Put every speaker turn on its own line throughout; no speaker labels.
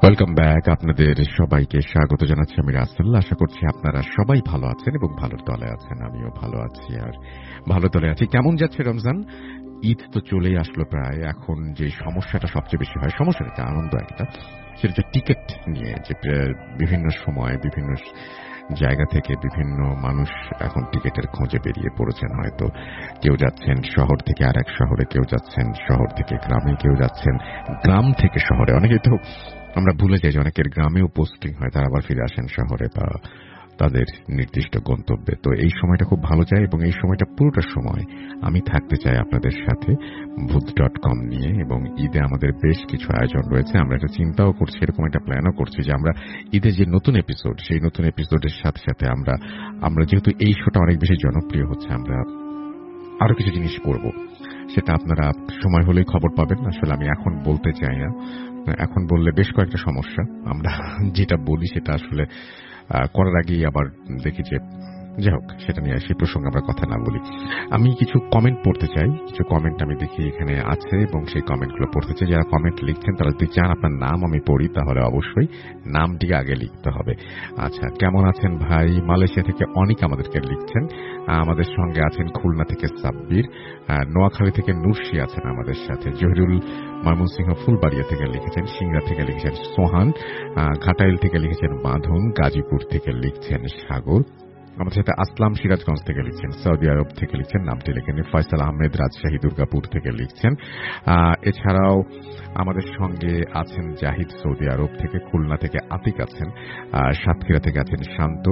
Welcome back. আপনাদের সবাইকে স্বাগত জানাচ্ছি আমি রাসেল। আশা করছি আপনারা সবাই ভালো আছেন এবং ভালোর দলে আছেন। আমিও ভালো আছি আর ভালো দলে আছি। কেমন যাচ্ছে রমজান? ঈদ তো চলেই আসলো প্রায়। এখন যে সমস্যাটা সবচেয়ে বেশি হয়, সমস্যাটা আনন্দ একটা, সেটা হচ্ছে টিকিট নিয়ে। যে বিভিন্ন সময় বিভিন্ন জায়গা থেকে বিভিন্ন মানুষ এখন টিকিটের খোঁজে বেরিয়ে পড়েছেন। হয়তো কেউ যাচ্ছেন শহর থেকে আর এক শহরে, কেউ যাচ্ছেন শহর থেকে গ্রামে, কেউ যাচ্ছেন গ্রাম থেকে শহরে। অনেকেই তো আমরা ভুলে যাই যে অনেকের গ্রামেও পোস্টিং হয়, তারা আবার ফিরে আসেন শহরে বা তাদের নির্দিষ্ট গন্তব্যে। তো এই সময়টা খুব ভালো যায় এবং এই সময়টা পুরোটা সময় আমি থাকতে চাই আপনাদের সাথে ভূত.com নিয়ে। এবং ঈদে আমাদের বেশ কিছু আয়োজন রয়েছে। আমরা একটা চিন্তাও করছি, এরকম একটা প্ল্যানও করছি যে আমরা ঈদের যে নতুন এপিসোড, সেই নতুন এপিসোডের সাথে সাথে আমরা যেহেতু এই শোটা অনেক বেশি জনপ্রিয় হচ্ছে, আমরা আরো কিছু জিনিস করব। সেটা আপনারা সময় হলেই খবর পাবেন। আসলে আমি এখন বলতে চাই না, এখন বললে বেশ কয়েকটা সমস্যা। আমরা যেটা বলি সেটা আসলে করার আগেই আবার দেখি যে যাই হোক, সেটা নিয়ে সেই প্রসঙ্গে আমরা কথা না বলি। আমি কিছু কমেন্ট পড়তে চাই। কিছু কমেন্ট আমি দেখি এখানে আছে এবং সেই কমেন্টগুলো পড়তে চাই। যারা কমেন্ট লিখছেন তারা যদি চান আপনার নাম আমি পড়ি, তাহলে অবশ্যই নামটি আগে লিখতে হবে। আচ্ছা, কেমন আছেন ভাই? মালয়েশিয়া থেকে অনেক আমাদেরকে লিখছেন। আমাদের সঙ্গে আছেন খুলনা থেকে সাব্বির, নোয়াখালী থেকে নুরশি আছেন আমাদের সাথে, জহিরুল ময়মনসিংহ ফুলবাড়িয়া থেকে লিখেছেন, সিংড়া থেকে লিখেছেন সোহান, ঘাটাইল থেকে লিখেছেন বাঁধন, গাজীপুর থেকে লিখছেন সাগর, আমাদের সাথে আসলাম সিরাজগঞ্জ থেকে লিখছেন, সৌদি আরব থেকে লিখছেন, নামটি লেখেন, ফয়সাল আহমেদ রাজশাহী দুর্গাপুর থেকে লিখছেন। এছাড়াও আমাদের সঙ্গে আছেন জাহিদ সৌদি আরব থেকে, খুলনা থেকে আতিক আছেন, সাতক্ষীরা থেকে আছেন শান্ত,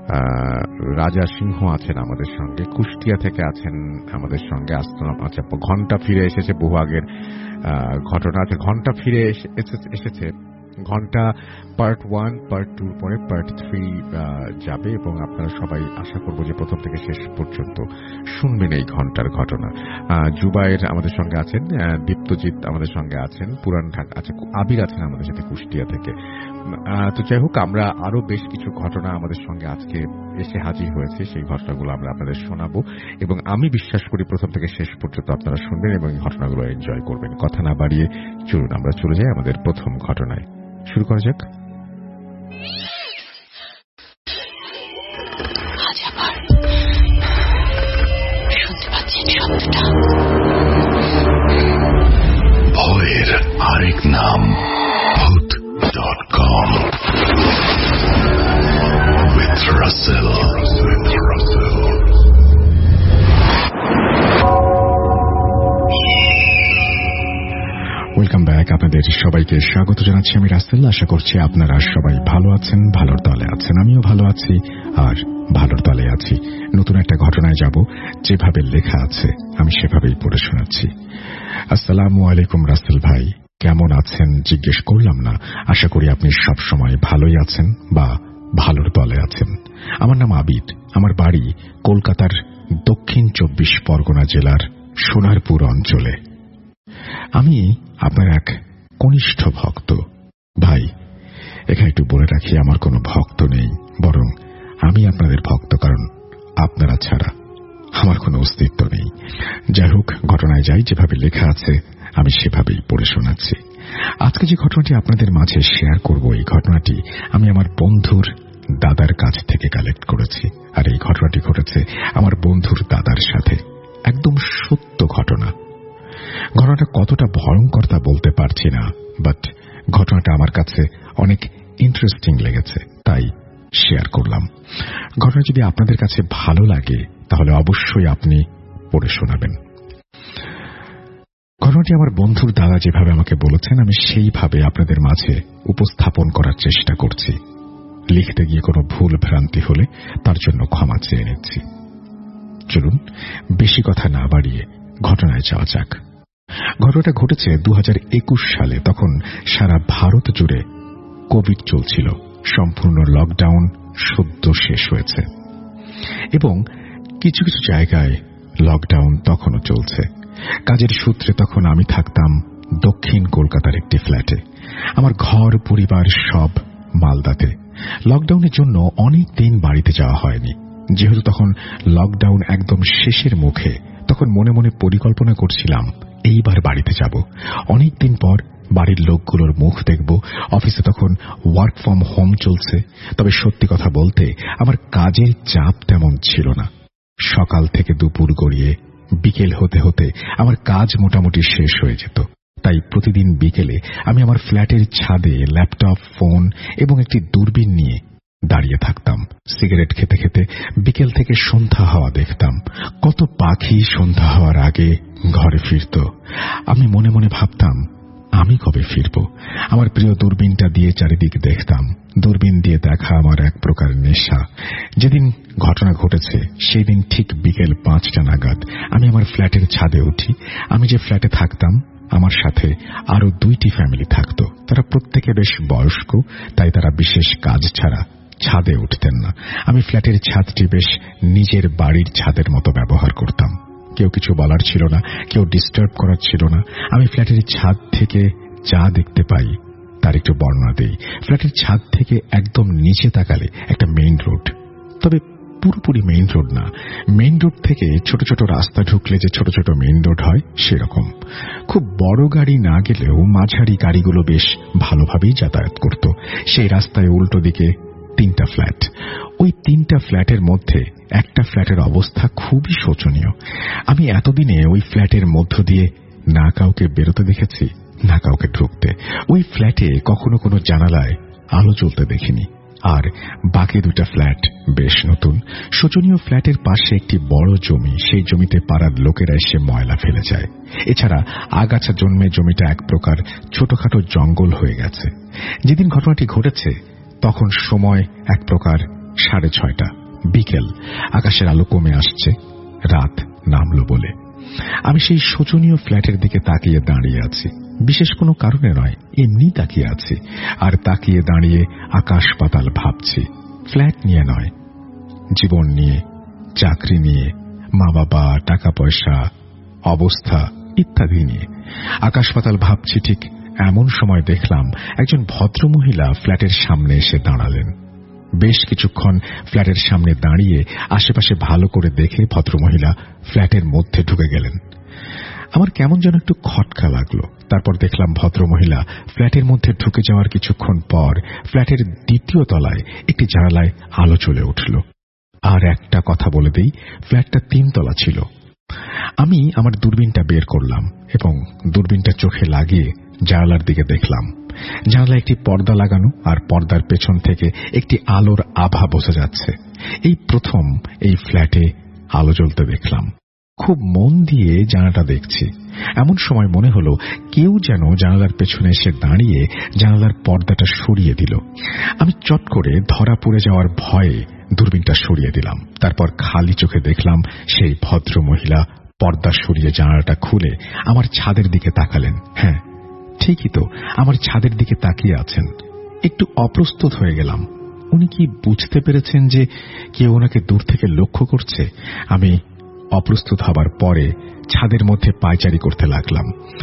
রাজা সিংহ আছেন আমাদের সঙ্গে, কুষ্টিয়া থেকে আছেন আমাদের সঙ্গে আসলাম। আচ্ছা, ঘন্টা ফিরে এসেছে বহু আগের ঘটনা। আছে ঘন্টা ফিরে এসেছে। ঘন্টা পার্ট 1 পার্ট 2 পরে পার্ট 3 যাবে এবং আপনারা সবাই আশা করব যে প্রথম থেকে শেষ পর্যন্ত শুনবেন এই ঘন্টার ঘটনা। জুবাইর আমাদের সঙ্গে আছেন, দীপ্তজিৎ আমাদের সঙ্গে আছেন, পুরান ঢাকা আছে, আবির আছেন আমাদের সাথে কুষ্টিয়া থেকে। তো যাই হোক, আমরা আরো বেশ কিছু ঘটনা আমাদের সঙ্গে আজকে এসে হাজির হয়েছে। সেই ঘটনাগুলো আমরা আপনাদের শোনাবো এবং আমি বিশ্বাস করি প্রথম থেকে শেষ পর্যন্ত আপনারা শুনবেন এবং এই ঘটনাগুলো এনজয় করবেন। কথা না বাড়িয়ে চলুন আমরা চলে যাই আমাদের প্রথম ঘটনায়। শুরু করা যাক।
ভয়ের আরেক নাম ভূত.com with Russell.
Welcome back. আপনাদের সবাইকে স্বাগত জানাচ্ছি আমি রাসেল। আশা করছি আপনারা সবাই ভালো আছেন, ভালোর দলে আছেন। আমিও ভালো আছি আর ভালোর দলে আছি। নতুন একটা ঘটনায় যাব, যেভাবে লেখা আছে আমি সেভাবেই পড়ে শোনাচ্ছি। আসসালামু আলাইকুম রাসেল ভাই, কেমন আছেন জিজ্ঞেস করলাম না। আশা করি আপনি সব সময় ভালোই আছেন বা ভালোর দলে আছেন। আমার নাম আবিদ, আমার বাড়ি কলকাতার দক্ষিণ 24 পরগনা জেলার সোনারপুর অঞ্চলে। আমি আপনার এক কনিষ্ঠ ভক্ত। ভাই, এখানে একটু বলে রাখি, আমার কোনো ভক্ত নেই, বরং আমি আপনাদের ভক্ত, কারণ আপনারা ছাড়া আমার কোনো অস্তিত্ব নেই। যাই হোক, ঘটনায় যাই। যেভাবে লেখা আছে আমি সেভাবেই পড়ে শোনাচ্ছি। আজকে যে ঘটনাটি আপনাদের মাঝে শেয়ার করব, এই ঘটনাটি আমি আমার বন্ধুর দাদার কাছ থেকে কালেক্ট করেছি। আর এই ঘটনাটি ঘটেছে আমার বন্ধুর দাদার সাথে। একদম সত্য ঘটনা। ঘটনাটা কতটা ভয়ঙ্কর তা বলতে পারছি না, বাট ঘটনাটা আমার কাছে অনেক ইন্টারেস্টিং লেগেছে, তাই শেয়ার করলাম। ঘটনা যদি আপনাদের কাছে ভালো লাগে তাহলে অবশ্যই আপনি পড়ে শোনাবেন। ঘটনাটি আমার বন্ধুর দাদা যেভাবে আমাকে বলেছেন আমি সেইভাবে আপনাদের মাঝে উপস্থাপন করার চেষ্টা করছি। লিখতে গিয়ে কোনো ভুল ভ্রান্তি হলে তার জন্য ক্ষমা চেয়ে নিচ্ছি। চলুন বেশি কথা না বাড়িয়ে ঘটনায় যাওয়া যাক। ঘটনাটা ঘটেছে 2021 সালে। তখন সারা ভারত জুড়ে কোভিড চলছিল। সম্পূর্ণ লকডাউন সদ্য শেষ হয়েছে এবং কিছু কিছু জায়গায় লকডাউন তখনও চলছে। কাজের সূত্রে তখন আমি থাকতাম দক্ষিণ কলকাতার একটি ফ্ল্যাটে। আমার ঘর পরিবার সব মালদাতে। লকডাউনের জন্য অনেক দিন বাড়িতে যাওয়া হয়নি। যেহেতু তখন লকডাউন একদম শেষের মুখে, তখন মনে মনে পরিকল্পনা করছিলাম এইবার বাড়িতে যাব। অনেকদিন পর বাড়ির লোকগুলোর মুখ দেখব। অফিসে তখন ওয়ার্ক ফ্রম হোম চলছে। তবে সত্যি কথা বলতে আমার কাজের চাপ তেমন ছিল না। সকাল থেকে দুপুর গড়িয়ে বিকেল হতে হতে আমার কাজ মোটামুটি শেষ হয়ে যেত। তাই প্রতিদিন বিকেলে আমি আমার ফ্ল্যাটের ছাদে ল্যাপটপ, ফোন এবং একটি দূরবীন নিয়ে দাঁড়িয়ে থাকতাম। সিগারেট খেতে খেতে বিকেল থেকে সন্ধ্যা হওয়া দেখতাম। কত পাখি সন্ধ্যা হওয়ার আগে ঘরে ফিরত। আমি মনে মনে ভাবতাম, আমি কবে ফিরব? আমার প্রিয় দূরবীনটা দিয়ে চারিদিক দেখতাম। দূরবীন দিয়ে দেখা আমার এক প্রকার নেশা। যেদিন ঘটনা ঘটেছে সেই দিন ঠিক বিকেল 5টা নাগাদ আমি আমার ফ্ল্যাটের ছাদে উঠি। আমি যে ফ্ল্যাটে থাকতাম আমার সাথে আরো 2টি ফ্যামিলি থাকত। তারা প্রত্যেকে বেশ বয়স্ক, তাই তারা বিশেষ কাজ ছাড়া ছাদে উঠতেন না। আমি ফ্ল্যাটের ছাদটি বেশ নিজের বাড়ির ছাদের মতো ব্যবহার করতাম। কেউ কিছু বলার ছিল না, কেউ ডিস্টার্ব করার ছিল না। আমি ফ্ল্যাটের ছাদ থেকে যা দেখতে পাই তার একটু বর্ণনা দেই। ফ্ল্যাটের ছাদ থেকে একদম নিচে তাকালে একটা মেইন রোড, তবে পুরোপুরি মেইন রোড না। মেইন রোড থেকে ছোট ছোট রাস্তা ঢুকলে যে ছোট ছোট মেইন রোড হয় সেরকম। খুব বড় গাড়ি না গেলেও মাঝারি গাড়িগুলো বেশ ভালোভাবেই যাতায়াত করত। সেই রাস্তায় উল্টো দিকে 3টা ফ্ল্যাট। ওই 3টা ফ্ল্যাটের মধ্যে একটা ফ্ল্যাটের অবস্থা খুবই শোচনীয়। আমি এতদিনে ওই ফ্ল্যাটের মধ্য দিয়ে না কাউকে বেরোতে দেখেছি, না কাউকে ঢুকতে। ওই ফ্ল্যাটে কখনো কোনো জানালায় আলো জ্বলতে দেখিনি। আর বাকি 2টা ফ্ল্যাট বেশ নতুন। শোচনীয় ফ্ল্যাটের পাশে একটি বড় জমি, সেই জমিতে পাড়ার লোকেরা এসে ময়লা ফেলে যায়। এছাড়া আগাছা জন্মে জমিটা এক প্রকার ছোটখাটো জঙ্গল হয়ে গেছে। যেদিন ঘটনাটি ঘটেছে তখন সময় এক প্রকার 6:30 বিকেল। আকাশের আলো কমে আসছে, রাত নামলো বলে। আমি সেই শোচনীয় ফ্ল্যাটের দিকে তাকিয়ে দাঁড়িয়ে আছি। বিশেষ কোনো কারণে নয়, এমনি তাকিয়ে আছি। আর তাকিয়ে দাঁড়িয়ে আকাশ পাতাল ভাবছি। ফ্ল্যাট নিয়ে নয়, জীবন নিয়ে, চাকরি নিয়ে, মা বাবা, টাকা পয়সা, অবস্থা ইত্যাদি নিয়ে আকাশ পাতাল ভাবছি। ঠিক এমন সময় দেখলাম একজন ভদ্রমহিলা ফ্ল্যাটের সামনে এসে দাঁড়ালেন। বেশ কিছুক্ষণ ফ্ল্যাটের সামনে দাঁড়িয়ে আশেপাশে ভালো করে দেখে ভদ্রমহিলা ফ্ল্যাটের মধ্যে ঢুকে গেলেন। আমার কেমন যেন একটু খটকা লাগলো। তারপর দেখলাম ভদ্রমহিলা ফ্ল্যাটের মধ্যে ঢুকে যাওয়ার কিছুক্ষণ পর ফ্ল্যাটের 2য় তলায় একটি জানালায় আলো জ্বলে উঠল। আর একটা কথা বলে দেই, ফ্ল্যাটটা 3 তলা ছিল। আমি আমার দূরবীনটা বের করলাম এবং দূরবীনটা চোখে লাগিয়ে জানালার দিকে দেখলাম। জানালায় একটি পর্দা লাগানো, আর পর্দার পেছন থেকে একটি আলোর আভা বোঝা যাচ্ছে। এই প্রথম এই ফ্ল্যাটে আলো জ্বলতে দেখলাম। খুব মন দিয়ে জানালাটা দেখছি। এমন সময় মনে হলো কেউ যেন জানালার পেছনে এসে দাঁড়িয়ে জানালার পর্দাটা সরিয়ে দিল। আমি চট করে ধরা পড়ে যাওয়ার ভয়ে দূরবীনটা সরিয়ে দিলাম। তারপর খালি চোখে দেখলাম সেই ভদ্র মহিলা পর্দা সরিয়ে জানালাটা খুলে আমার ছাদের দিকে তাকালেন। হ্যাঁ, ঠিকই তো, আমার ছাদের দিকে তাকিয়ে আছেন। একটু অপ্রস্তুত হয়ে গেলাম। উনি কি বুঝতে পেরেছেন যে কেউ ওনাকে দূর থেকে লক্ষ্য করছে? আমি অপ্রস্তুত হবার পরে ছাদের মধ্যে পায়চারি করতে লাগলাম।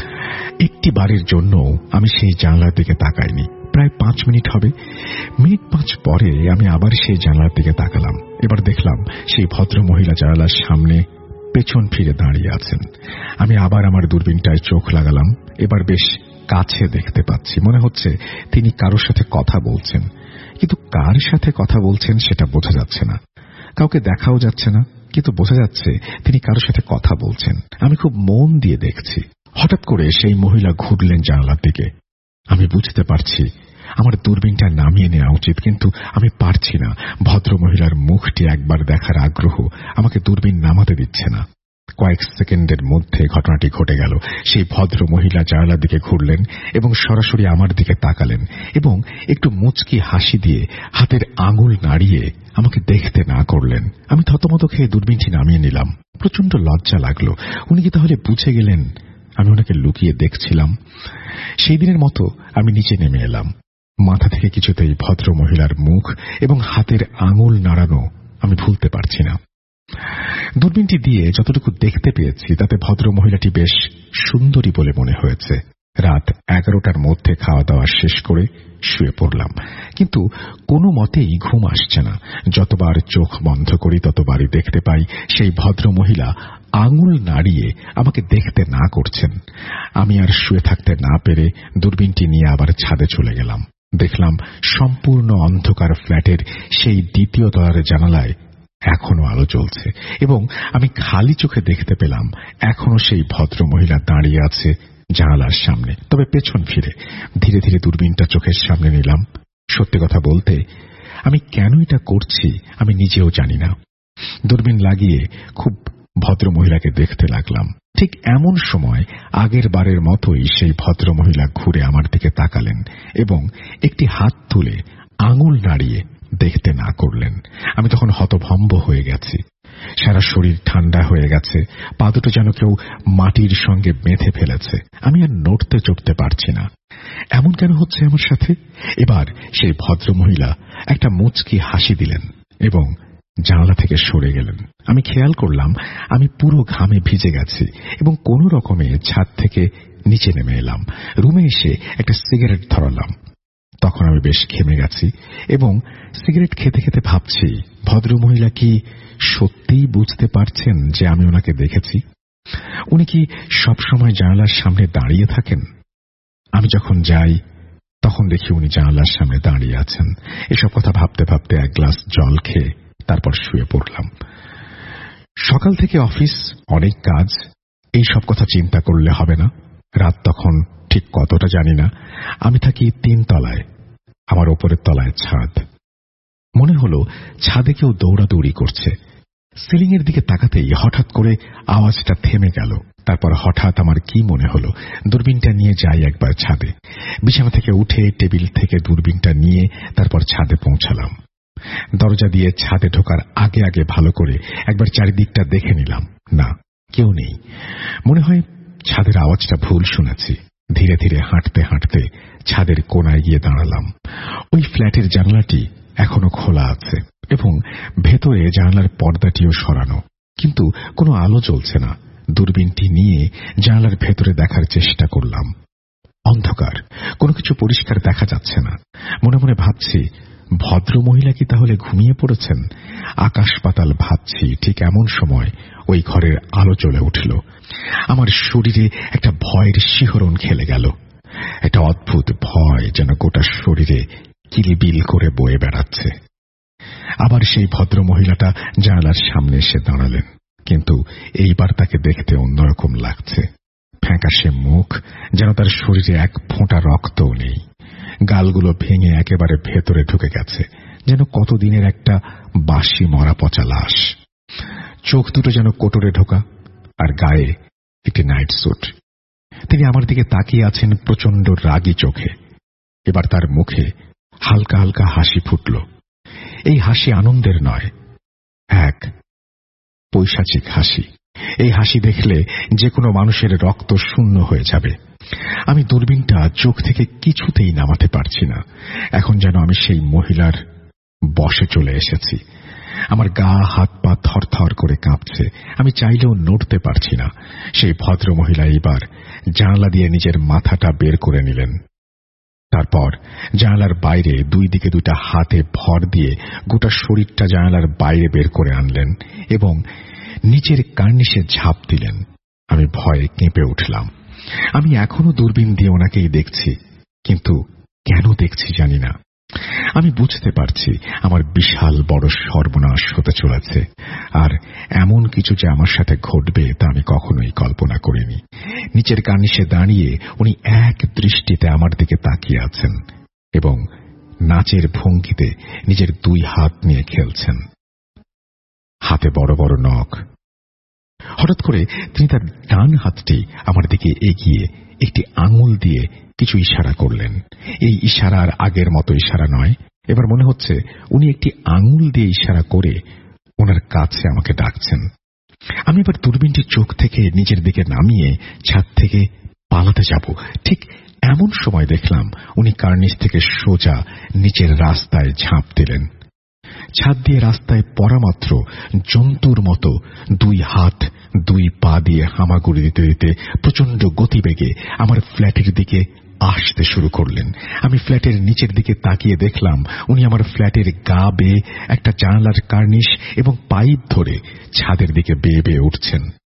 একটি বারের জন্য আমি সেই জানলার দিকে তাকাইনি। প্রায় 5 মিনিট হবে। মিনিট 5 পরে আমি আবার সেই জানলার দিকে তাকালাম। এবার দেখলাম সেই ভদ্র মহিলা জানালার সামনে পেছন ফিরে দাঁড়িয়ে আছেন। আমি আবার আমার দূরবীনটায় চোখ লাগালাম। এবার বেশ কাছে দেখতে পাচ্ছি। মনে হচ্ছে তিনি কারোর সাথে কথা বলছেন, কিন্তু কার সাথে কথা বলছেন সেটা বোঝা যাচ্ছে না। কাউকে দেখাও যাচ্ছে না, কিন্তু বোঝা যাচ্ছে তিনি কারোর সাথে কথা বলছেন। আমি খুব মন দিয়ে দেখছি। হঠাৎ করে সেই মহিলা ঘুরলেন জানালার দিকে। আমি বুঝতে পারছি আমার দূরবীনটা নামিয়ে নেওয়া উচিত, কিন্তু আমি পারছি না। ভদ্র মহিলার মুখটি একবার দেখার আগ্রহ আমাকে দূরবীন নামাতে দিচ্ছে না। কয়েক সেকেন্ডের মধ্যে ঘটনাটি ঘটে গেল। সেই ভদ্র মহিলা জানালার দিকে ঘুরলেন এবং সরাসরি আমার দিকে তাকালেন এবং একটু মুচকি হাসি দিয়ে হাতের আঙুল নাড়িয়ে আমাকে দেখতে না করলেন। আমি থতমত খেয়ে দূরবীনটি নামিয়ে নিলাম। প্রচন্ড লজ্জা লাগলো। উনি কি তাহলে বুঝে গেলেন আমি ওনাকে লুকিয়ে দেখছিলাম? সেই দিনের মতো আমি নিচে নেমে এলাম। মাথা থেকে কিছুতেই ভদ্র মহিলার মুখ এবং হাতের আঙুল নাড়ানো আমি ভুলতে পারছি না। দূরবীনটি দিয়ে যতটুকু দেখতে পেয়েছি তাতে ভদ্র মহিলাটি বেশ সুন্দরী বলে মনে হয়েছে। রাত 11টার মধ্যে খাওয়া দাওয়া শেষ করে শুয়ে পড়লাম, কিন্তু কোনো মতেই ঘুম আসছে না। যতবার চোখ বন্ধ করি ততবারই দেখতে পাই সেই ভদ্র মহিলা আঙুল নাড়িয়ে আমাকে দেখতে না করছেন। আমি আর শুয়ে থাকতে না পেরে দূরবীনটি নিয়ে আবার ছাদে চলে গেলাম। দেখলাম সম্পূর্ণ অন্ধকার ফ্ল্যাটের সেই দ্বিতীয় তলার জানালায় এখনো আলো জ্বলছে এবং আমি খালি চোখে দেখতে পেলাম এখনো সেই ভদ্র মহিলা দাঁড়িয়ে আছে জানালার সামনে, তবে পেছন ফিরে। ধীরে ধীরে দূরবীনটা চোখের সামনে নিলাম। সত্যি কথা বলতে আমি কেন এটা করছি আমি নিজেও জানি না। দূরবীন লাগিয়ে খুব ভদ্র মহিলাকে দেখতে লাগলাম। ঠিক এমন সময় আগের বারের মতোই সেই ভদ্র মহিলা ঘুরে আমার দিকে তাকালেন এবং একটি হাত তুলে আঙুল নাড়িয়ে দেখতে না করলেন। আমি তখন হতভম্ব হয়ে গেছি। সারা শরীর ঠান্ডা হয়ে গেছে, পা দুটো যেন কেউ মাটির সঙ্গে বেঁধে ফেলেছে। আমি আর নড়তে চড়তে পারছি না। এমন কেন হচ্ছে আমার সাথে? এবার সেই ভদ্র মহিলা একটা মুচকি হাসি দিলেন এবং জানালা থেকে সরে গেলেন। আমি খেয়াল করলাম আমি পুরো ঘামে ভিজে গেছি এবং কোন রকমে ছাদ থেকে নিচে নেমে এলাম। রুমে এসে একটা সিগারেট ধরালাম। তখন আমি বেশ ঘেমে গেছি এবং সিগারেট খেতে খেতে ভাবছি, ভদ্রমহিলা কি সত্যিই বুঝতে পারছেন যে আমি ওনাকে দেখেছি? উনি কি সবসময় জানালার সামনে দাঁড়িয়ে থাকেন? আমি যখন যাই তখন দেখি উনি জানালার সামনে দাঁড়িয়ে আছেন। এসব কথা ভাবতে ভাবতে এক গ্লাস জল খেয়ে তারপর শুয়ে পড়লাম। সকাল থেকে অফিস, অনেক কাজ, এই সব কথা চিন্তা করলে হবে না। রাত তখন ঠিক কতটা জানি না। আমি থাকি 3 তলায়, আমার ওপরের তলায় ছাদ। মনে হলো ছাদে কেউ দৌড়াদৌড়ি করছে। সিলিং এর দিকে তাকাতেই হঠাৎ করে আওয়াজটা থেমে গেল। তারপর হঠাৎ আমার কি মনে হলো, দূরবীনটা নিয়ে যাই একবার ছাদে। বিছানা থেকে উঠে টেবিল থেকে দূরবীনটা নিয়ে তারপর ছাদে পৌঁছালাম। দরজা দিয়ে ছাদে ঢোকার আগে আগে ভালো করে একবার চারিদিকটা দেখে নিলাম। না, কেউ নেই। মনে হয় ছাদের আওয়াজটা ভুল শুনেছি। ধীরে ধীরে হাঁটতে হাঁটতে ছাদের কোনায় গিয়ে দাঁড়ালাম। ওই ফ্ল্যাটের জানালাটি এখনো খোলা আছে এবং ভেতরে জানালার পর্দাটিও সরানো, কিন্তু কোনো আলো জ্বলছে না। দূরবীনটি নিয়ে জানালার ভেতরে দেখার চেষ্টা করলাম। অন্ধকার, কোনো কিছু পরিষ্কার দেখা যাচ্ছে না। মনে মনে ভাবছি, ভদ্র মহিলা কি তাহলে ঘুমিয়ে পড়েছেন? আকাশ পাতাল ভাবছি। ঠিক এমন সময় ওই ঘরের আলো জ্বলে উঠল। আমার শরীরে একটা ভয়ের শিহরণ খেলে গেল। একটা অদ্ভুত ভয় যেন গোটা শরীরে কিলবিল করে বয়ে বেড়াচ্ছে। আবার সেই ভদ্র মহিলাটা জানালার সামনে এসে দাঁড়ালেন, কিন্তু এইবার তাকে দেখতে অন্যরকম লাগছে। ফ্যাকাশে মুখ, যেন তার শরীরে এক ফোঁটা রক্তও নেই। গালগুলো ভেঙে একেবারে ভেতরে ঢুকে গেছে, যেন কতদিনের একটা বাসি মরা পচা লাশ। চোখ দুটো যেন কোটরে ঢোকা, আর গায়ে একটি নাইট স্যুট। তিনি আমার দিকে তাকিয়ে আছেন প্রচন্ড রাগী চোখে। এবার তার মুখে হালকা হালকা হাসি ফুটল। এই হাসি আনন্দের নয়, এক পৈশাচিক হাসি। এই হাসি দেখলে যে কোনো মানুষের রক্ত শূন্য হয়ে যাবে। আমি দূরবীনটা চোখ থেকে কিছুতেই নামাতে পারছি না। এখন যেন আমি সেই মহিলার বশে চলে এসেছি। আমার গা হাত পা থরথর করে কাঁপছে। আমি চাইলেও নড়তে পারছি না। সেই ভদ্র মহিলা এবার জানালা দিয়ে নিজের মাথাটা বের করে নিলেন। তারপর জানালার বাইরে দুই দিকে দুটা হাতে ভর দিয়ে গোটা শরীরটা জানালার বাইরে বের করে আনলেন এবং নিচের কার্নিশে ঝাঁপ দিলেন। আমি ভয়ে কেঁপে উঠলাম। আমি এখনো দূরবীন দিয়ে ওনাকেই দেখছি, কিন্তু কেন দেখছি জানি না। আমি বুঝতে পারছি আমার বিশাল বড় সর্বনাশ হতে চলেছে, আর এমন কিছু যে আমার সাথে ঘটবে তা আমি কখনোই কল্পনা করিনি। নিচের কার্নিশে দাঁড়িয়ে উনি এক দৃষ্টিতে আমার দিকে তাকিয়ে আছেন এবং নাচের ভঙ্গিতে নিজের 2 হাত নিয়ে খেলছেন। হাতে বড় বড় নখ। হঠাৎ করে তিনি তার ডান হাতটি আমার দিকে এগিয়ে একটি আঙুল দিয়ে কিছু ইশারা করলেন। এই ইশারা আর আগের মতো ইশারা নয়। এবার মনে হচ্ছে উনি একটি আঙুল দিয়ে ইশারা করে ওনার কাছে আমাকে ডাকছেন। আমি এবার দূরবীনটি চোখ থেকে নিজের দিকে নামিয়ে ছাদ থেকে পালাতে যাব। ঠিক এমন সময় দেখলাম উনি কার্নিশ থেকে সোজা নিচের রাস্তায় ঝাঁপ দিলেন। ছাদ দিয়ে রাস্তায় পড়া মাত্র জন্তুর মতো 2 হাত 2 পা দিয়ে হামাগুড়ি দিতে দিতে প্রচন্ড গতিবেগে আমার ফ্ল্যাটের দিকে আসতে শুরু করলেন। আমি ফ্ল্যাটের নিচের দিকে তাকিয়ে দেখলাম উনি আমার ফ্ল্যাটের গা বেয়ে একটা জানালার কার্নিশ এবং পাইপ ধরে ছাদের দিকে বেয়ে বেয়ে উঠছেন।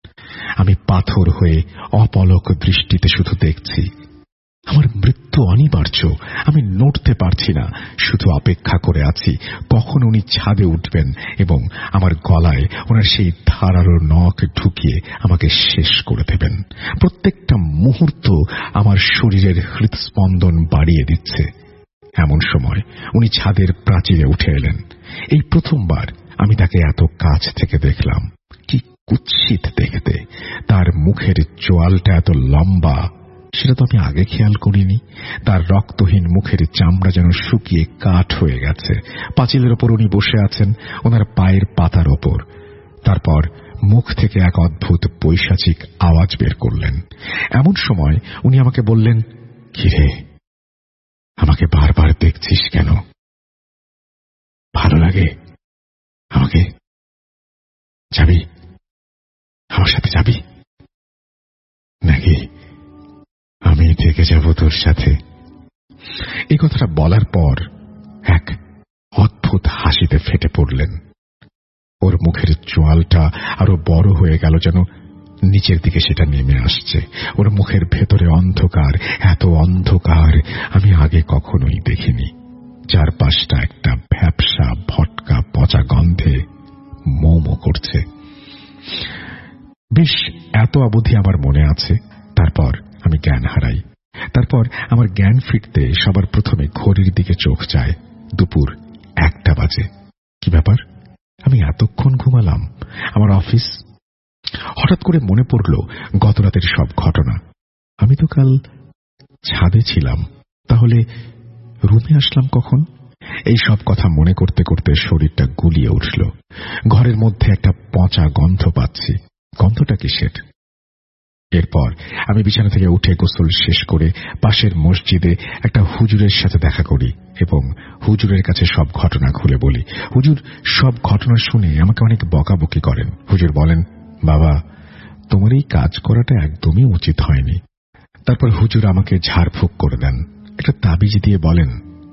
আমি পাথর হয়ে অপলক দৃষ্টিতে শুধু দেখছি। আমার মৃত্যু অনিবার্য, আমি নড়তে পারছি না, শুধু অপেক্ষা করে আছি কখন উনি ছাদে উঠবেন এবং আমার গলায় ওনার সেই ধারালো নখ ঢুকিয়ে আমাকে শেষ করে দেবেন। প্রত্যেকটা মুহূর্ত আমার শরীরের হৃদস্পন্দন বাড়িয়ে দিচ্ছে। এমন সময় উনি ছাদের প্রাচীরে উঠে এলেন। এই প্রথমবার আমি তাকে এত কাছ থেকে দেখলাম। কি কুৎসিত দেখতে! তার মুখের চোয়ালটা এত লম্বা, সেটা তো আমি আগে খেয়াল করিনি। তার রক্তহীন মুখের চামড়া যেন শুকিয়ে কাঠ হয়ে গেছে। পাঁচিলের ওপর উনি বসে আছেন, ওনার পায়ের পাতার ওপর। তারপর মুখ থেকে এক অদ্ভুত পৈশাচিক আওয়াজ বের করলেন। এমন সময় উনি আমাকে বললেন, কিরে, আমাকে বারবার দেখছিস কেন? ভালো লাগে আমাকে? যাবি, আমার সাথে যাবি নাকি আমি থেকে যাব তোর সাথে? এই কথাটা বলার পর এক অদ্ভুত হাসিতে ফেটে পড়লেন। ওর মুখের চোয়ালটা আরো বড় হয়ে গেল, যেন নিচের দিকে সেটা নেমে আসছে। ওর মুখের ভেতরে অন্ধকার, এত অন্ধকার আমি আগে কখনোই দেখিনি। চারপাশটা একটা ভ্যাপসা ভটকা পচা গন্ধে মো করছে। বেশ এত অবধি আমার মনে আছে। তারপর আমি জ্ঞান হারাই। তারপর আমার জ্ঞান ফিরতে সবার প্রথমে ঘড়ির দিকে চোখ যায়। দুপুর 1টা বাজে। কি ব্যাপার, আমি এতক্ষণ ঘুমালাম? আমার অফিস? হঠাৎ করে মনে পড়ল গতরাতের সব ঘটনা। আমি তো কাল ছাদে ছিলাম, তাহলে রুমে আসলাম কখন? এই সব কথা মনে করতে করতে শরীরটা গুলিয়ে উঠল। ঘরের মধ্যে একটা পচা গন্ধ পাচ্ছি। গন্ধটা কিসের? এরপর আমি বিছানা থেকে উঠে গোসল শেষ করে পাশের মসজিদে একটা হুজুরের সাথে দেখা করি এবং হুজুরের কাছে সব ঘটনা খুলে বলি। হুজুর সব ঘটনা শুনে আমাকে অনেক বকাবকি করেন। হুজুর বলেন, বাবা, তোমার এই কাজ করাটা একদমই উচিত হয়নি। তারপর হুজুর আমাকে ঝাড়ফুঁক করে দেন, একটা তাবিজ দিয়ে বলেন,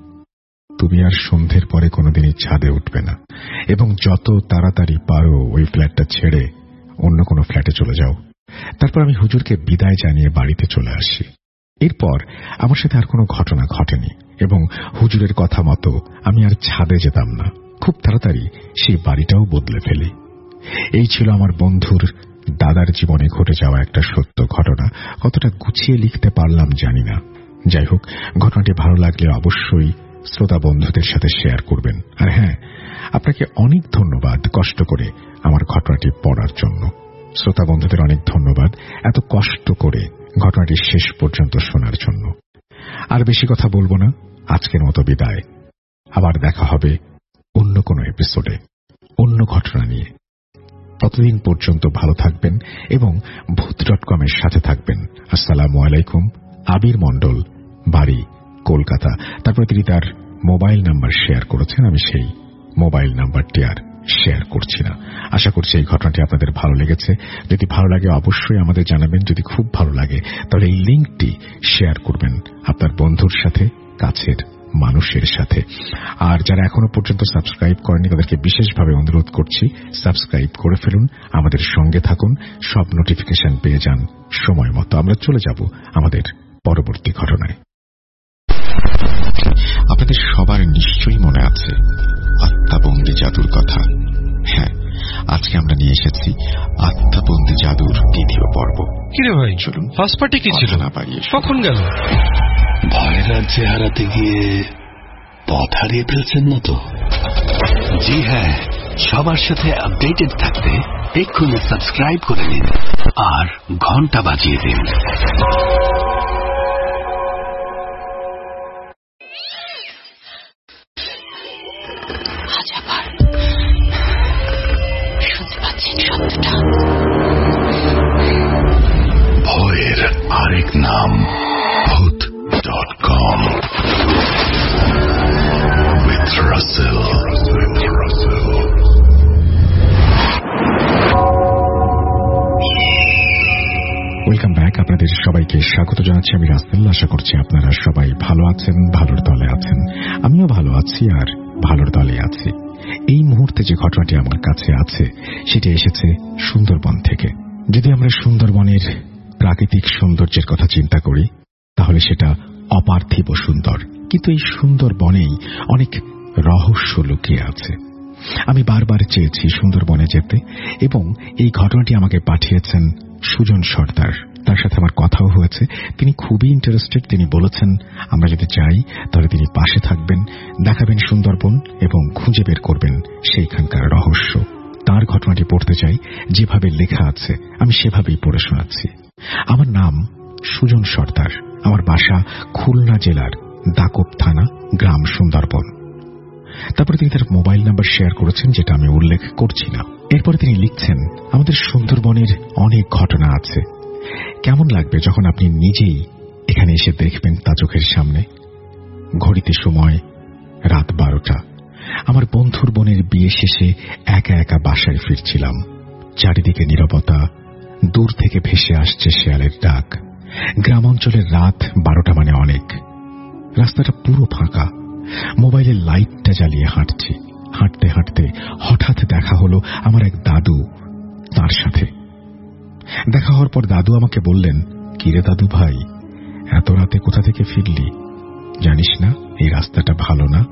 তুমি আর সন্ধ্যের পরে কোনোদিনই ছাদে উঠবে না এবং যত তাড়াতাড়ি পারো ওই ফ্ল্যাটটা ছেড়ে অন্য কোনো ফ্ল্যাটে চলে যাও। তারপর আমি হুজুরকে বিদায় জানিয়ে বাড়িতে চলে আসি। এরপর আমার সাথে আর কোনো ঘটনা ঘটেনি এবং হুজুরের কথা মতো আমি আর ছাদে যেতাম না। খুব তাড়াতাড়ি সেই বাড়িটাও বদলে ফেলি। এই ছিল আমার বন্ধুর দাদার জীবনে ঘটে যাওয়া একটা সত্য ঘটনা। কতটা গুছিয়ে লিখতে পারলাম জানি না। যাই হোক, ঘটনাটি ভালো লাগলে অবশ্যই শ্রোতা বন্ধুদের সাথে শেয়ার করবেন। আর হ্যাঁ, আপনাকে অনেক ধন্যবাদ কষ্ট করে আমার ঘটনাটি পড়ার জন্য। শ্রোতা বন্ধুদের অনেক ধন্যবাদ এত কষ্ট করে ঘটনাটি শেষ পর্যন্ত শোনার জন্য। আর বেশি কথা বলবো না, আজকের মতো বিদায়। আবার দেখা হবে অন্য কোনো এপিসোডে, অন্য ঘটনা নিয়ে। ততদিন পর্যন্ত ভালো থাকবেন এবং ভূত.com এর সাথে থাকবেন। আসসালামু আলাইকুম। আবির মণ্ডল, বাড়ি কলকাতা। তারপরে তিনি তার মোবাইল নাম্বার শেয়ার করেছেন। আমি সেই মোবাইল নাম্বারটি আর শেয়ার করছি না। আশা করছি এই ঘটনাটি আপনাদের ভালো লেগেছে। যদি ভালো লাগে অবশ্যই আমাদের জানাবেন। যদি খুব ভালো লাগে তাহলে এই লিঙ্কটি শেয়ার করবেন আপনার বন্ধুর সাথে, কাছের মানুষের সাথে। আর যারা এখনো পর্যন্ত সাবস্ক্রাইব করেনি তাদেরকে বিশেষভাবে অনুরোধ করছি, সাবস্ক্রাইব করে ফেলুন, আমাদের সঙ্গে থাকুন, সব নোটিফিকেশন পেয়ে যান সময় মতো। আমরা চলে যাব আমাদের পরবর্তী ঘটনায়। আপনাদের সবার নিশ্চয়ই মনে আছে আত্মাবন্দী জাদুর কথা। হ্যাঁ, আজকে আমরা নিয়ে এসেছি আত্মাবন্দী জাদুর দ্বিতীয় পর্ব।
কিরে ভাই, চলুন, ফার্স্ট পার্টি কি ছিল?
না পারিয়ে
কখন গেল?
ভয়ের রাজ্যে হারাতে গিয়ে পথ হারিয়ে ফেলছেন না তো? জি হ্যাঁ, সবার সাথে আপডেটেড থাকতে এক্ষুনি সাবস্ক্রাইব করে নিন আর ঘন্টা বাজিয়ে দিন। ভয়ের আরেক নাম ভূত.com with Russell.
Welcome back. আপনাদের সবাইকে স্বাগত জানাচ্ছি। আমি রাসেল। আশা করছি আপনারা সবাই ভালো আছেন, ভালোর দলে আছেন। আমিও ভালো আছি আর ভালোর দলে আছি। এই মুহূর্তে যে ঘটনাটি আমার কাছে আছে সেটি এসেছে সুন্দরবন থেকে। যদি আমরা সুন্দরবনের প্রাকৃতিক সৌন্দর্যের কথা চিন্তা করি তাহলে সেটা অপার্থিব সুন্দর, কিন্তু এই সুন্দরবনেই অনেক রহস্য লুকিয়ে আছে। আমি বারবার চেয়েছি সুন্দরবনে যেতে, এবং এই ঘটনাটি আমাকে পাঠিয়েছেন সুজন সর্দার। তার সাথে আমার কথাও হয়েছে, তিনি খুবই ইন্টারেস্টেড। তিনি বলেছেন আমরা যদি যাই তাহলে তিনি পাশে থাকবেন, দেখাবেন সুন্দরবন এবং খুঁজে বের করবেন সেইখানকার রহস্য। তার ঘটনাটি পড়তে চাই, যেভাবে লেখা আছে আমি সেভাবেই পড়ে শোনাচ্ছি। আমার নাম সুজন সর্দার, আমার বাসা খুলনা জেলার দাকোপ থানা, গ্রাম সুন্দরবন। তারপরে তিনি তার মোবাইল নাম্বার শেয়ার করেছেন, যেটা আমি উল্লেখ করছি না। এরপরে তিনি লিখছেন, আমাদের সুন্দরবনের অনেক ঘটনা আছে, কেমন লাগবে যখন আপনি নিজেই এখানে এসে দেখবেন তা চোখের সামনে। ঘড়িতে সময় রাত 12টা। আমার বন্ধুর বোনের বিয়ে শেষে একা একা বাসায় ফিরছিলাম। চারিদিকে নীরবতা, দূর থেকে ভেসে আসছে শেয়ালের ডাক। গ্রাম অঞ্চলের রাত 12টা মানে অনেক। রাস্তাটা পুরো ফাঁকা। মোবাইলের লাইটটা জ্বালিয়ে হাঁটছি। হাঁটতে হাঁটতে হঠাৎ দেখা হলো আমার এক দাদু, তার সাথে। দেখা হওয়ার পর দাদু আমাকে বললেন, কিরে দাদু ভাই, এত রাতে কোথা থেকে ফিরলি? জানিস না এই রাস্তাটা ভালো না?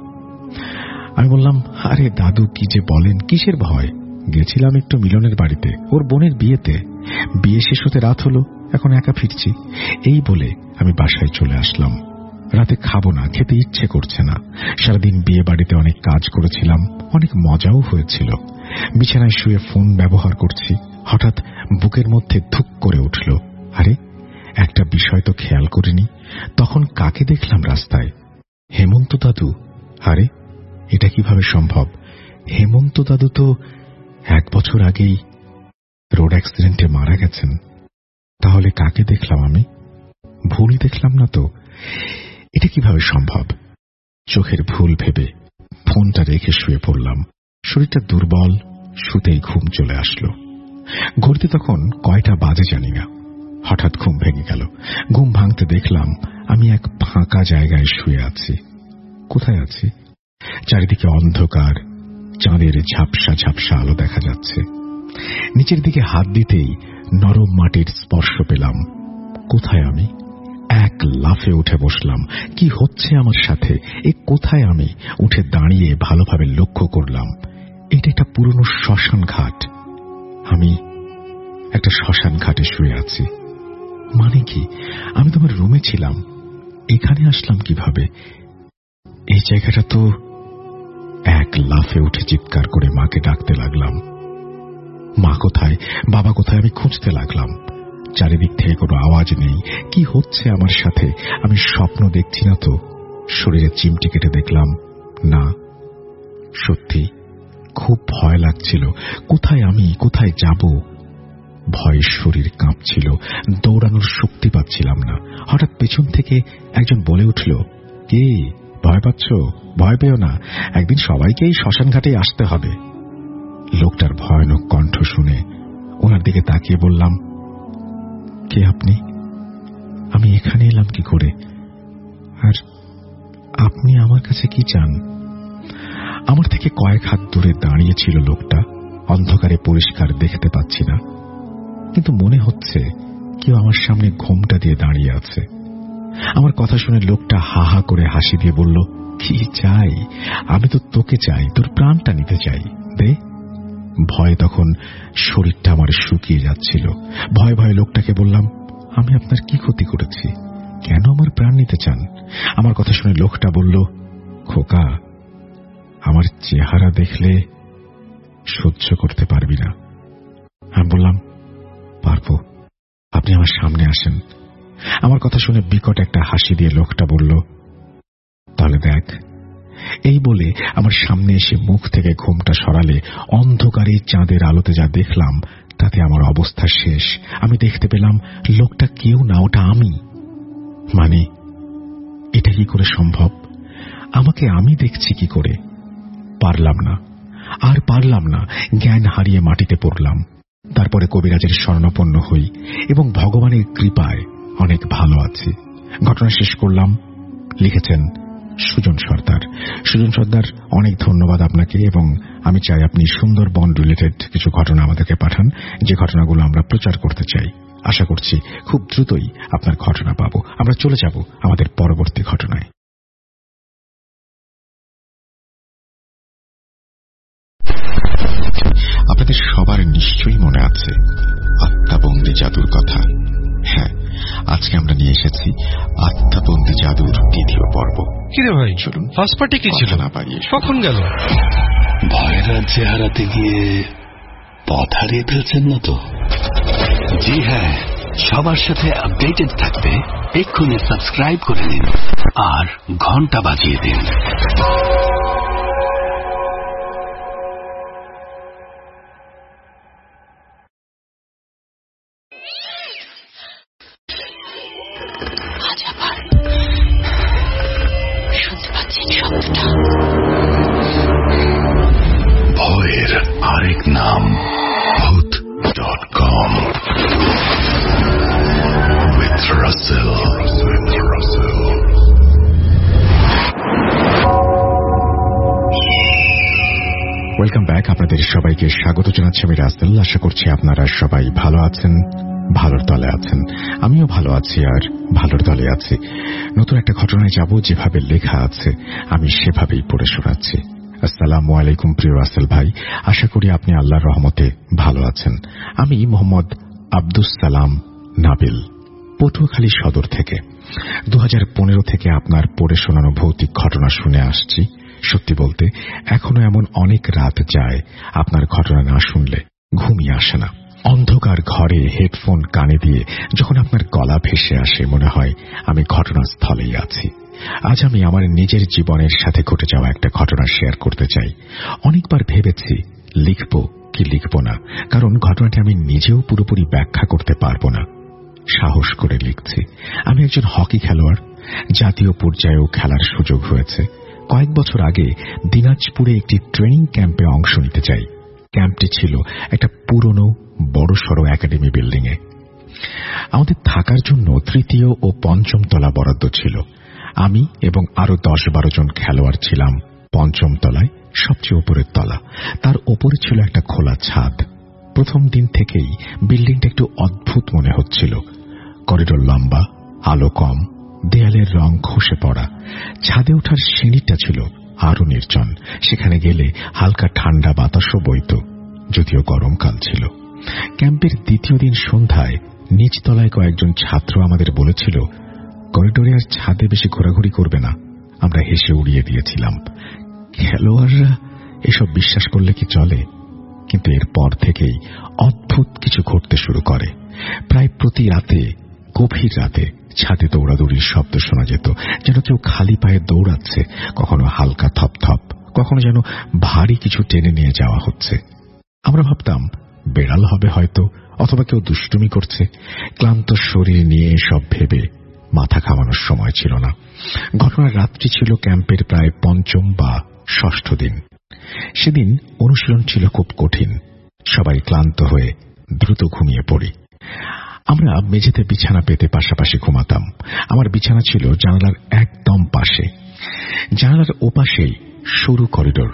আমি বললাম, আরে দাদু কি যে বলেন, কিসের ভয়? গেছিলাম একটু মিলনের বাড়িতে, ওর বোনের বিয়েতে। বিয়ে শেষ হতে রাত হলো, এখন একা ফিরছি। এই বলে আমি বাসায় চলে আসলাম। রাতে খাবো না, খেতে ইচ্ছে করছে না। সারাদিন বিয়ে বাড়িতে অনেক কাজ করেছিলাম, অনেক মজাও হয়েছিল। বিছানায় শুয়ে ফোন ব্যবহার করছি, হঠাৎ বুকের মধ্যে ধুক করে উঠল। আরে একটা বিষয় তো খেয়াল করিনি। তখন কাকে দেখলাম রাস্তায়? হেমন্ত দাদু। আরে এটা কিভাবে সম্ভব? হেমন্ত দাদু তো 1 বছর আগেই রোড অ্যাক্সিডেন্টে মারা গেছেন। তাহলে কাকে দেখলাম আমি? ভুল দেখলাম না তো? এটা কিভাবে সম্ভব? চোখের ভুল ভেবে ফোনটা রেখে শুয়ে পড়লাম। শরীরটা দুর্বল, শুতেই ঘুম চলে আসলো। ঘড়িতে তখন কয়টা বাজে জানি না। হঠাৎ ঘুম ভেঙে গেল। ঘুম ভাঙতে দেখলাম আমি এক ফাঁকা জায়গায় শুয়ে আছি। কোথায় আছি? চারিদিকে অন্ধকার, চাঁদের ঝাপসা ঝাপসা আলো দেখা যাচ্ছে। নিচের দিকে হাত দিতেই নরম মাটির স্পর্শ পেলাম। কোথায় আমি? এক লাফে উঠে বসলাম। কি হচ্ছে আমার সাথে? এ কোথায় আমি? উঠে দাঁড়িয়ে ভালোভাবে লক্ষ্য করলাম, এটা একটা পুরনো শ্মশান ঘাট। আমি একটা শ্মশান ঘাটে শুয়ে আছি। মানে কি? আমি তো আমার রুমে ছিলাম, এখানে আসলাম কিভাবে? এই জায়গাটা তো... এক লাফে উঠে চিৎকার করে মাকে ডাকতে লাগলাম। মা কোথায়, বাবা কোথায়? আমি খুঁজতে লাগলাম। চারিদিক থেকে কোনো আওয়াজ নেই। কি হচ্ছে আমার সাথে? আমি স্বপ্ন দেখছি না তো? শরীরে চিমটি কেটে দেখলাম, না, সত্যি খুব ভয় লাগছিল। কোথায় আমি, কোথায় যাব? ভয়ে শরীর কাঁপছিল, দৌড়ানোর শক্তি পাচ্ছিলাম না। হঠাৎ পেছন থেকে একজন বলে উঠল, কে, ভয় পাচ্ছ? ভয় পেও না, একদিন সবাইকে এই শ্মশান ঘাটে আসতে হবে। লোকটার ভয়ানক কণ্ঠ শুনে ওনার দিকে তাকিয়ে বললাম, কে আপনি? আমি এখানে এলাম কি করে? আর আপনি আমার কাছে কি চান? আমার থেকে কয়েক হাত দূরে দাঁড়িয়েছিল লোকটা। অন্ধকারে পরিষ্কার দেখতে পাচ্ছি না, কিন্তু মনে হচ্ছে কেউ আমার সামনে ঘোমটা দিয়ে দাঁড়িয়ে আছে। আমার কথা শুনে লোকটা হা হা করে হাসি দিয়ে বলল, কি চাই? আমি তো তোকে চাই, তোর প্রাণটা নিতে চাই, দে। ভয়ে তখন শরীরটা আমার শুকিয়ে যাচ্ছিল। ভয়ে ভয়ে লোকটাকে বললাম, আমি আপনার কি ক্ষতি করেছি? কেন আমার প্রাণ নিতে চান? আমার কথা শুনে লোকটা বলল, খোকা, আমার চেহারা দেখলে সহ্য করতে পারবি না। আমি বললাম, পারবো, আপনি আমার সামনে আসেন। আমার কথা শুনে বিকট একটা হাসি দিয়ে লোকটা বলল, তাহলে দেখ। এই বলে আমার সামনে এসে মুখ থেকে ঘোমটা সরালে অন্ধকারে চাঁদের আলোতে যা দেখলাম তাতে আমার অবস্থা শেষ। আমি দেখতে পেলাম লোকটা কেউ না, ওটা আমি। মানে এটা কি করে সম্ভব? আমাকে আমি দেখছি কি করে? পারলাম না, আর পারলাম না। জ্ঞান হারিয়ে মাটিতে পড়লাম। তারপরে কবিরাজের শরণাপন্ন হই এবং ভগবানের কৃপায় অনেক ভালো আছি। ঘটনা শেষ করলাম। লিখেছেন সুজন সর্দার। সুজন সর্দার, অনেক ধন্যবাদ আপনাকে, এবং আমি চাই আপনি সুন্দরবন রিলেটেড কিছু ঘটনা আমাদেরকে পাঠান, যে ঘটনাগুলো আমরা প্রচার করতে চাই। আশা করছি খুব দ্রুতই আপনার ঘটনা পাবো। আমরা চলে যাব আমাদের পরবর্তী ঘটনায়। আপনাদের সবার নিশ্চয়ই মনে আছে আত্মাবন্দী জাদুর কথা। হ্যাঁ, আজকে আমরা নিয়ে এসেছি আত্মাবন্দী জাদুর দ্বিতীয় পর্ব।
কি রে ভাই, চলুন। ফার্স্ট পার্টি কি ছিল?
না পারিয়ে
কখন গেল?
ভয়ের রাজ্যে হারাতে গিয়ে পথ হারিয়ে ফেলছেন না তো? জি হ্যাঁ, সবার সাথে আপডেটেড থাকতে এক্ষুনি সাবস্ক্রাইব করে নিন আর ঘন্টা বাজিয়ে দিন। ভয়ের আরেক নাম ভূত.com with Russell.
Welcome back. আপনাদের সবাইকে স্বাগত জানাচ্ছি আমি রাসেল। আশা করছি আপনারা সবাই ভালো আছেন, ভালোর দলে আছেন। আমিও ভালো আছি আর ভালোর দলে আছি। নতুন একটা ঘটনায় যাব, যেভাবে লেখা আছে আমি সেভাবেই পড়ে শোনাচ্ছি। আসসালামু আলাইকুম প্রিয় রাসেল ভাই, আশা করি আপনি আল্লাহর রহমতে ভালো আছেন। আমি মোহাম্মদ আব্দুস সালাম নাবিল, পটুয়াখালী সদর থেকে 2015 থেকে আপনার পড়ে শোনানো ভৌতিক ঘটনা শুনে আসছি। সত্যি বলতে এখনো এমন অনেক রাত যায় আপনার ঘটনা না শুনলে ঘুমিয়ে আসে না। অন্ধকার ঘরে হেডফোন কানে দিয়ে যখন আপনার গলা ভেসে আসে, মনে হয় আমি ঘটনাস্থলেই আছি। আজ আমি আমার নিজের জীবনের সাথে ঘটে যাওয়া একটা ঘটনা শেয়ার করতে চাই। অনেকবার ভেবেছি লিখব কি লিখব না, কারণ ঘটনাটি আমি নিজেও পুরোপুরি ব্যাখ্যা করতে পারবো না। সাহস করে লিখছি। আমি একজন হকি খেলোয়াড়, জাতীয় পর্যায়েও খেলার সুযোগ হয়েছে। কয়েক বছর আগে দিনাজপুরে একটি ট্রেনিং ক্যাম্পে অংশ নিতে চাই। ক্যাম্পটি ছিল একটা পুরনো বড়সড় একাডেমি বিল্ডিং এ। আমাদের থাকার জন্য 3য় ও 5ম তলা বরাদ্দ ছিল। আমি এবং আরো 10-12 জন খেলোয়াড় ছিলাম 5ম তলায়, সবচেয়ে উপরের তলা। তার ওপরে ছিল একটা খোলা ছাদ। প্রথম দিন থেকেই বিল্ডিংটা একটু অদ্ভুত মনে হচ্ছিল। করিডোর লম্বা, আলো কম, দেয়ালের রং খসে পড়া। ছাদে ওঠার সিঁড়িটা ছিল আরো নির্জন। সেখানে গেলে হালকা ঠান্ডা বাতাসও বইত, যদিও গরমকাল ছিল। ক্যাম্পের দ্বিতীয় দিন সন্ধ্যায় নিচতলায় কয়েকজন ছাত্র আমাদের বলেছিল করিডোরে আর ছাদে বেশি ঘোরাঘুরি করবে না। আমরা হেসে উড়িয়ে দিয়েছিলাম। খেলোয়াড়রা এসব বিশ্বাস করলে কি চলে? কিন্তু এরপর থেকেই অদ্ভুত কিছু ঘটতে শুরু করে। প্রায় প্রতি রাতে, গভীর রাতে ছাদে দৌড়াদৌড়ির শব্দ শোনা যেত, যেন কেউ খালি পায়ে দৌড়াচ্ছে। কখনো হালকা থপথপ, কখনো যেন ভারী কিছু টেনে নিয়ে যাওয়া হচ্ছে। আমরা ভাবতাম বেড়াল হবে হয়তো, অথবা কেউ দুষ্টুমি করছে। ক্লান্ত শরীর নিয়ে সব ভেবে মাথা ঘামানোর সময় ছিল না। ঘটনার রাত্রি ছিল ক্যাম্পের প্রায় 5ম বা 6ষ্ঠ দিন। সেদিন অনুশীলন ছিল খুব কঠিন। সবাই ক্লান্ত হয়ে দ্রুত ঘুমিয়ে পড়ি। আমরা মেঝেতে বিছানা পেতে পাশাপাশি ঘুমাতাম। আমার বিছানা ছিল জানালার একদম পাশে। জানালার ওপাশেই সরু করিডোর,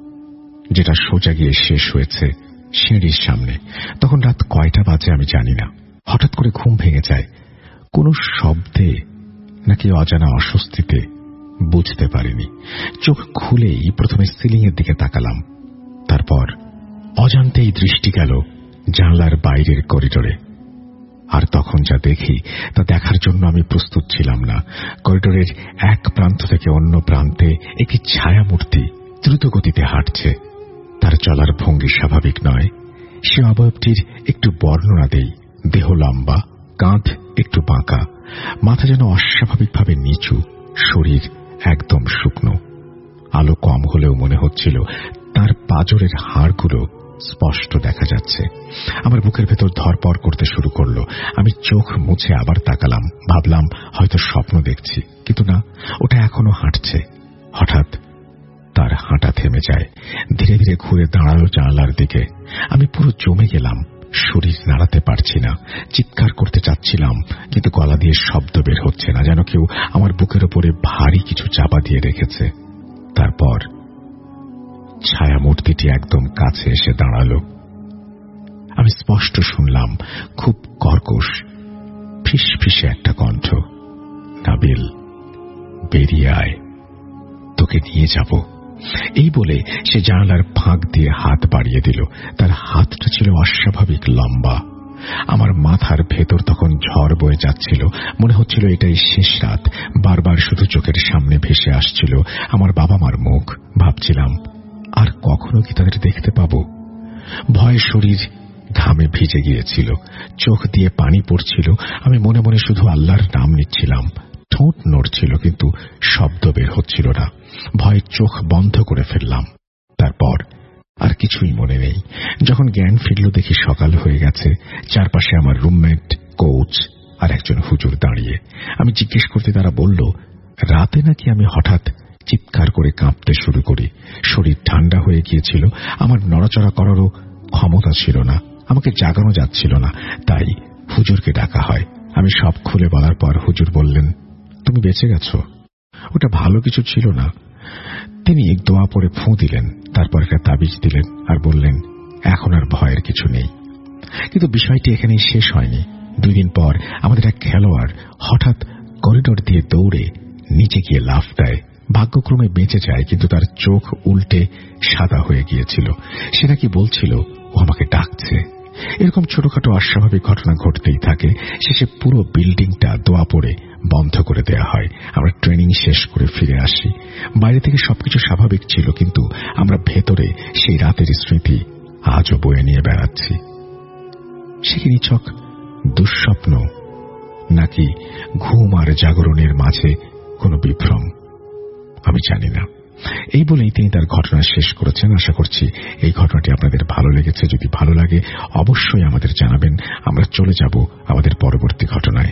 যেটা সোজা গিয়ে শেষ হয়েছে সিঁড়ির সামনে। তখন রাত কয়টা বাজে আমি জানি না। হঠাৎ করে ঘুম ভেঙে যায়। কোনো শব্দে নাকি অজানা অস্বস্তিতে, বুঝতে পারিনি। চোখ খুলেই প্রথমে সিলিং এর দিকে তাকালাম। তারপর অজান্তেই দৃষ্টি গেল জানলার বাইরের করিডোরে। আর তখন যা দেখি তা দেখার জন্য আমি প্রস্তুত ছিলাম না। করিডোরের এক প্রান্ত থেকে অন্য প্রান্তে একটি ছায়ামূর্তি দ্রুত গতিতে হাঁটছে। তার চলার ভঙ্গি স্বাভাবিক নয়। সে অবয়বটির একটু বর্ণনা দেই। দেহ লম্বা, কাঁধ একটু বাঁকা, মাথা যেন অস্বাভাবিকভাবে নিচু, শরীর একদম শুকনো। আলো কম হলেও মনে হচ্ছিল তার পাঁজরের হাড়গুলো স্পষ্ট দেখা যাচ্ছে। আমার বুকের ভেতর ধরপড় করতে শুরু করলো। আমি চোখ মুছে আবার তাকালাম। ভাবলাম হয়তো স্বপ্ন দেখছি, কিন্তু না, ওটা এখনো হাঁটছে। হঠাৎ তার হাঁটা থেমে যায়। ধীরে ধীরে ঘুরে দাঁড়ালো জানালার দিকে। আমি পুরো জমে গেলাম। শরীর নাড়াতে পারছি না। চিৎকার করতে চাচ্ছিলাম, কিন্তু গলা দিয়ে শব্দ বের হচ্ছে না, যেন কেউ আমার বুকের ওপরে ভারী কিছু চাপা দিয়ে রেখেছে। তারপর মেয়েটি একদম কাছে এসে দাঁড়ালো। আমি স্পষ্ট শুনলাম খুব কর্কশ ফিসফিসে একটা কণ্ঠ, নাবিল বেরিয়ে আয়, তোকে নিয়ে যাব। এই বলে সে জানালার ফাঁক দিয়ে হাত বাড়িয়ে দিল। তার হাতটা ছিল অস্বাভাবিক লম্বা। আমার মাথার ভেতর তখন ঝড় বয়ে যাচ্ছিল। মনে হচ্ছিল এটাই শেষ রাত। বারবার শুধু চোখের সামনে ভেসে আসছিল আমার বাবা মার মুখ। ভাবছিলাম আর কখনো কি তাদের দেখতে পাব। ভয়ে শরীর ঘামে ভিজে গিয়েছিল, চোখ দিয়ে পানি পড়ছিল। আমি মনে মনে শুধু আল্লাহর নাম নিচ্ছিলাম। ঠোঁট নড়ছিল কিন্তু শব্দ বের হচ্ছিল না। ভয়ে চোখ বন্ধ করে ফেললাম। তারপর আর কিছুই মনে নেই। যখন জ্ঞান ফিরল দেখি সকাল হয়ে গেছে। চারপাশে আমার রুমমেট, কোচ আর একজন হুজুর দাঁড়িয়ে। আমি জিজ্ঞেস করতে তারা বলল, রাতে নাকি আমি হঠাৎ চিৎকার করে কাঁপতে শুরু করি। শরীর ঠান্ডা হয়ে গিয়েছিল। আমার নড়াচড়া করারও ক্ষমতা ছিল না। আমাকে জাগানো যাচ্ছিল না। তাই হুজুরকে ডাকা হয়। আমি সব খুলে বলার পর হুজুর বললেন, তুমি বেঁচে গেছ, ওটা ভালো কিছু ছিল না। তিনি দোয়া পড়ে ফুঁ দিলেন, তারপর একটা তাবিজ দিলেন আর বললেন, এখন আর ভয়ের কিছু নেই। কিন্তু বিষয়টি এখানেই শেষ হয়নি। 2 দিন পর আমাদের এক খেলোয়াড় হঠাৎ করিডোর দিয়ে দৌড়ে নিচে গিয়ে লাফ দেয়। ভাগ্যক্রমে বেঁচে যায়, কিন্তু তার চোখ উল্টে সাদা হয়ে গিয়েছিল। সে নাকি বলছিল ও আমাকে ডাকছে। এরকম ছোটখাটো অস্বাভাবিক ঘটনা ঘটতেই থাকে। শেষে পুরো বিল্ডিংটা দোয়া পড়ে বন্ধ করে দেয়া হয়। আমরা ট্রেনিং শেষ করে ফিরে আসি। বাইরে থেকে সবকিছু স্বাভাবিক ছিল, কিন্তু আমরা ভেতরে সেই রাতের স্মৃতি আজও বয়ে নিয়ে বেড়াচ্ছি। সে কি নিছক দুঃস্বপ্ন, নাকি ঘুম আর জাগরণের মাঝে কোনো বিভ্রম? আমি জানি না। এই বলেই তিনি তার ঘটনা শেষ করেছেন। আশা করছি এই ঘটনাটি আপনাদের ভালো লেগেছে। যদি ভালো লাগে অবশ্যই আমাদের জানাবেন। আমরা চলে যাব আমাদের পরবর্তী ঘটনায়।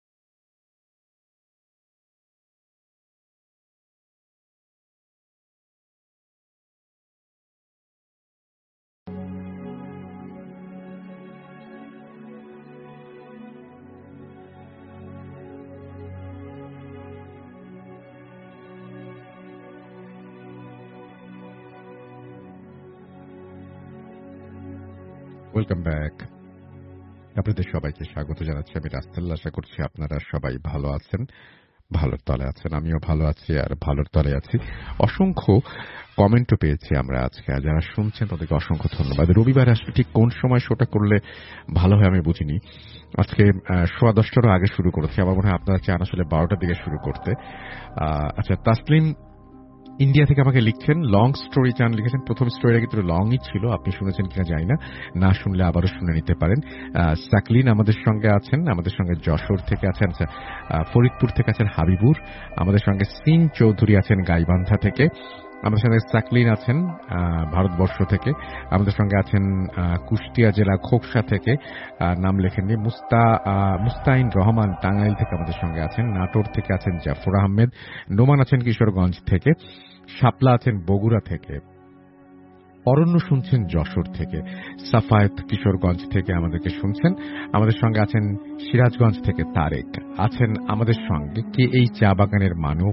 Welcome back. আপনাদের সবাইকে স্বাগত জানাচ্ছি আমি রাস্তেল। আশা করছি আপনারা সবাই ভালো আছেন, ভালোর তলে আছেন। আমিও ভালো আছি আর ভালোর তলে আছি। অসংখ্য কমেন্টও পেয়েছি আমরা আজকে। যারা শুনছেন তাদেরকে অসংখ্য ধন্যবাদ। রবিবার আসলে ঠিক কোন সময় শোটা করলে ভালো হয় আমি বুঝিনি। আজকে 10:15 আগে শুরু করেছি। আমার মনে হয় আপনারা চান আসলে 12টার দিকে শুরু করতে। আচ্ছা, তাসলিম ইন্ডিয়া থেকে আমাকে লিখছেন, লং স্টোরি চান লিখেছেন। প্রথম স্টোরিটা কিন্তু লংই ছিল, আপনি শুনেছেন কিনা জানি না। না শুনলে আবারও শুনে নিতে পারেন। সাকলিন আমাদের সঙ্গে আছেন, আমাদের সঙ্গে যশোর থেকে আছেন, ফরিদপুর থেকে আছেন হাবিবুর, আমাদের সঙ্গে সিং চৌধুরী আছেন গাইবান্ধা থেকে, আমাদের সঙ্গে সাকলিন আছেন ভারতবর্ষ থেকে, আমাদের সঙ্গে আছেন কুষ্টিয়া জেলা খোকসা থেকে, নাম লেখেননি, মুস্তাইন রহমান টাঙ্গাইল থেকে আমাদের সঙ্গে আছেন, নাটোর থেকে আছেন জাফর আহমেদ, নোমান আছেন কিশোরগঞ্জ থেকে, শাপলা আছেন বগুড়া থেকে, অরণ্য শুনছেন যশোর থেকে, সাফায়েত কিশোরগঞ্জ থেকে আমাদেরকে শুনছেন, আমাদের সঙ্গে আছেন সিরাজগঞ্জ থেকে তারেক আছেন আমাদের সঙ্গে। কে এই চা বাগানের মানব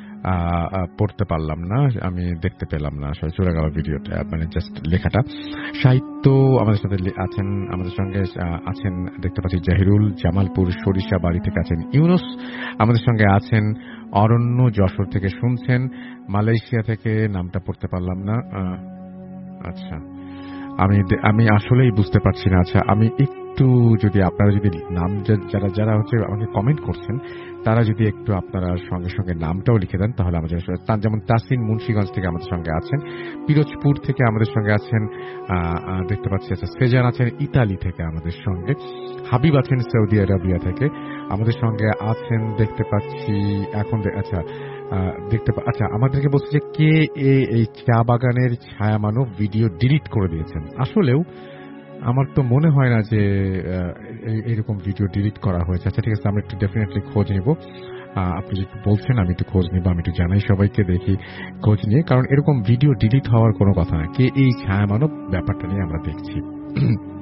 পড়তে পারলাম না, আমি দেখতে পেলাম না, আসলে চলে গেল ভিডিওটা, মানে জাস্ট লেখাটা। সাহিত্য আমাদের সাথে আছেন, আমাদের সঙ্গে আছেন দেখতে পাচ্ছি জাহিরুল, জামালপুর সরিষা বাড়ি থেকে আছেন ইউনুস, আমাদের সঙ্গে আছেন অরণ্য যশোর থেকে শুনছেন, মালয়েশিয়া থেকে নামটা পড়তে পারলাম না। আচ্ছা, আমি আসলেই বুঝতে পারছি না। আচ্ছা, আমি একটু যদি আপনারা যদি নাম যারা যারা হচ্ছে আমাকে কমেন্ট করছেন তারা যদি একটু আপনারা সঙ্গে সঙ্গে নামটাও লিখে দেন তাহলে আমাদের, যেমন তাসিন মুন্সিগঞ্জ থেকে আমাদের সঙ্গে আছেন, পিরোজপুর থেকে আমাদের সঙ্গে আছেন দেখতে পাচ্ছি। আচ্ছা, সেজান আছেন ইতালি থেকে আমাদের সঙ্গে, হাবিব আছেন সৌদি আরবিয়া থেকে আমাদের সঙ্গে আছেন দেখতে পাচ্ছি। এখন আচ্ছা আচ্ছা, আমাদেরকে বলছে যে কে এই চা বাগানের ছায়া মানব ভিডিও ডিলিট করে দিয়েছেন। আসলেও আমার তো মনে হয় না যে এরকম ভিডিও ডিলিট করা হয়েছে। আচ্ছা ঠিক আছে, আমরা একটু ডেফিনেটলি খোঁজ নিব। আপনি যদি বলছেন আমি একটু খোঁজ নিব, আমি একটু জানাই সবাইকে, দেখি খোঁজ নিয়ে, কারণ এরকম ভিডিও ডিলিট হওয়ার কোনো কথা না। কে এই ছায়া মানব ব্যাপারটা নিয়ে আমরা দেখছি।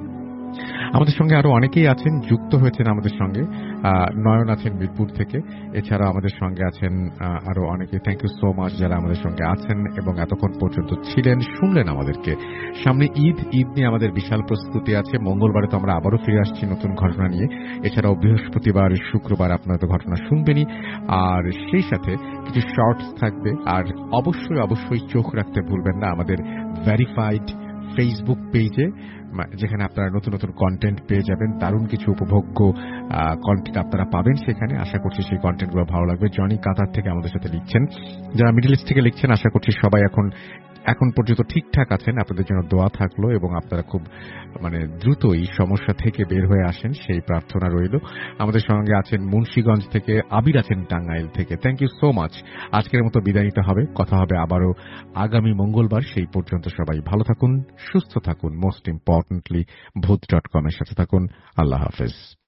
আমাদের সঙ্গে আরো অনেকেই আছেন, যুক্ত হয়েছেন আমাদের সঙ্গে। নয়ন আছেন মিরপুর থেকে, এছাড়া আমাদের সঙ্গে আছেন আরো অনেকে। থ্যাংক ইউ সো মাচ যারা আমাদের সঙ্গে আছেন এবং এতক্ষণ পর্যন্ত ছিলেন, শুনলেন আমাদেরকে। সামনে ঈদ নিয়ে আমাদের বিশাল প্রস্তুতি আছে। মঙ্গলবারে তো আমরা আবারও ফিরে আসছি নতুন ঘটনা নিয়ে। এছাড়াও বৃহস্পতিবার, শুক্রবার আপনারা তো ঘটনা শুনবেনই, আর সেই সাথে কিছু শর্টস থাকবে। আর অবশ্যই চোখ রাখতে ভুলবেন না আমাদের ভেরিফাইড ফেসবুক পেজে, যেখানে আপনারা নতুন নতুন কন্টেন্ট পেয়ে যাবেন। দারুণ কিছু উপভোগ্য কন্টেন্ট আপনারা পাবেন সেখানে। আশা করছি সেই কন্টেন্টগুলো ভালো লাগবে। জনি কাতার থেকে আমাদের সাথে লিখছেন, যারা মিডল ইস্ট থেকে লিখছেন, আশা করছি সবাই এখন পর্যন্ত ঠিকঠাক আছেন। আপনাদের জন্য দোয়া থাকলো এবং আপনারা খুব দ্রুত এই সমস্যা থেকে বের হয়ে আসেন, সেই প্রার্থনা রইল। আমাদের সঙ্গে আছেন মুন্সিগঞ্জ থেকে, আবির আছেন টাঙ্গাইল থেকে। Thank you so much. আজকের মতো বিদায় নিতে হবে, কথা হবে আবারও আগামী মঙ্গলবার। সেই পর্যন্ত সবাই ভালো থাকুন, সুস্থ থাকুন, মোস্ট ইম্পর্টেন্টলি ভূত.com এর সাথে থাকুন। আল্লাহ হাফেজ।